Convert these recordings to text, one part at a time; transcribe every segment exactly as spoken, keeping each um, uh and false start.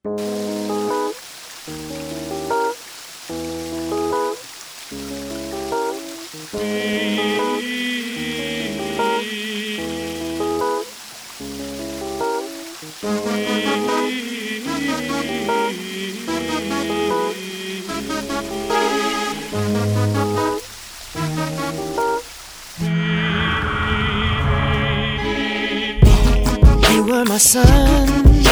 You were my sun,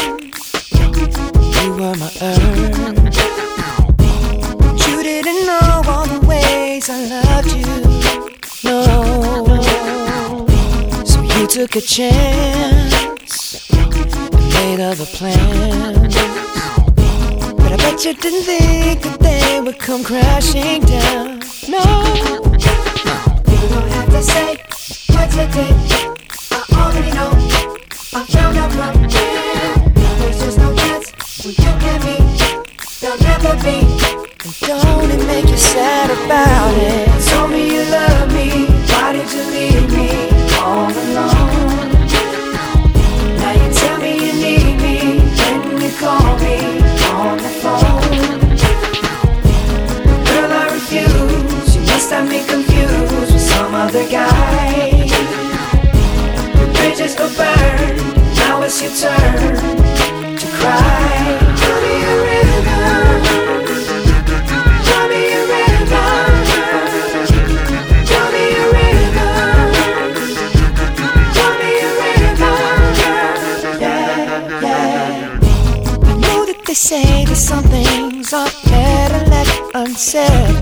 you were my earth. You didn't know all the ways I loved you, no. So you took a chance and made other plans, but I bet you didn't think that they would come crashing down, no. You don't have to say what you did, I already know. I found out from here, there's just no chance when you and me, there'll never be. And don't it make you sad about it? Told me you love me, why did you leave me all alone? Now you tell me you need me, when you call me on the phone. Girl, I refuse, you must have me confused with some other guy. Bridges go burn, now it's your turn to cry. Tell me a river, tell me a river, tell me a river, tell me a river, yeah, yeah. I know that they say that some things are better left unsaid,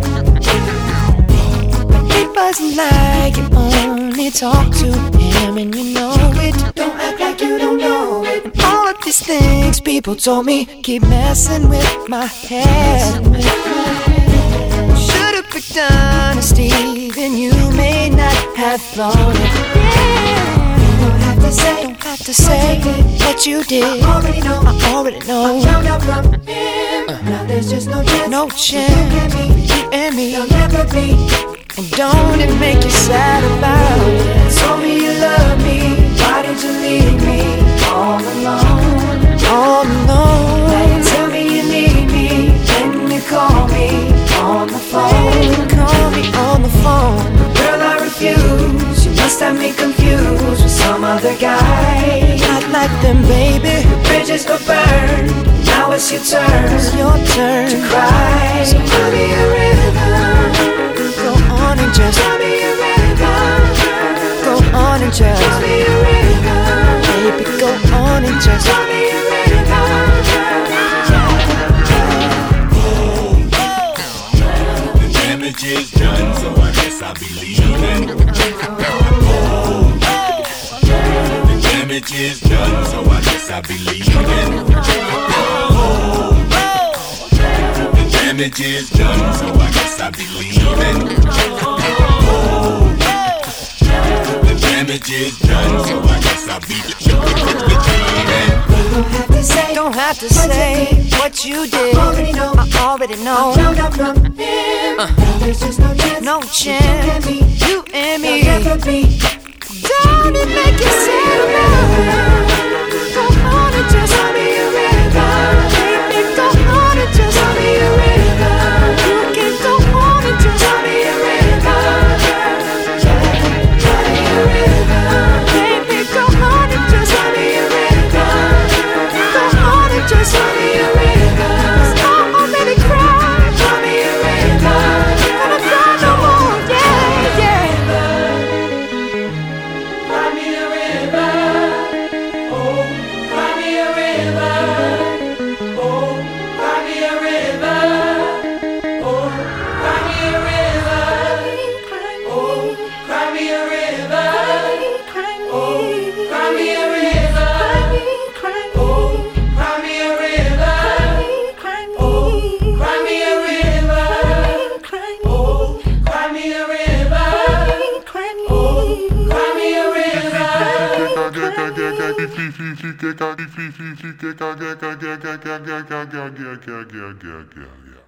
but it wasn't like you only talk to him and you know it. Don't act like you don't know it. And all of these things people told me keep messing with my head. Should've picked honesty, then you may not have thought it. Yeah. Don't have to say, don't have to say what you did. I already know, I already know. I found out from him. Uh. Now there's just no chance, no chance. You and me, there'll never be. And don't it make you sad about it? Told me you love me, why did you leave me all alone? All alone. Now you tell me you need me, when you call me on the phone. You call me on the phone. Girl, I refuse, you must have me confused with some other guy. Not like them, baby. The bridges go burn, now it's your turn, it's your turn to cry. So tell me a river, go on and just tell me a river, go on and just tell me a river, baby, go on and just tell me a river. The damage is done, so I guess I'll be leaving. The damage is done, so I guess I'll be leaving. The damage is done, so I guess I'll be leaving. The damage is done, so I guess I'll be leaving. Don't have to say, don't have to say what you did. I already know, I already know. I found out from him. Uh. Now there's just no chance, no chance. You and me, you and me. Never be. Don't it make you sad about it? Go on and just tell me a river, baby. Go on and just tell me a river. You can go on and just tell me a river. Tell me a river, baby. Go on and just tell me a river. Go on and just tell me a river. 'Cause I already cried. Tell me a river, gonna cry no more. Yeah, yeah. Cry me a river, oh, cry me a river, oh, cry me a river, oh, cry me a river, oh, cry me a river, oh, cry me a river, oh, cry me a river, oh, cry me a river, oh, cry me a river, oh, cry me a river. Yeah, yeah, yeah, yeah, yeah.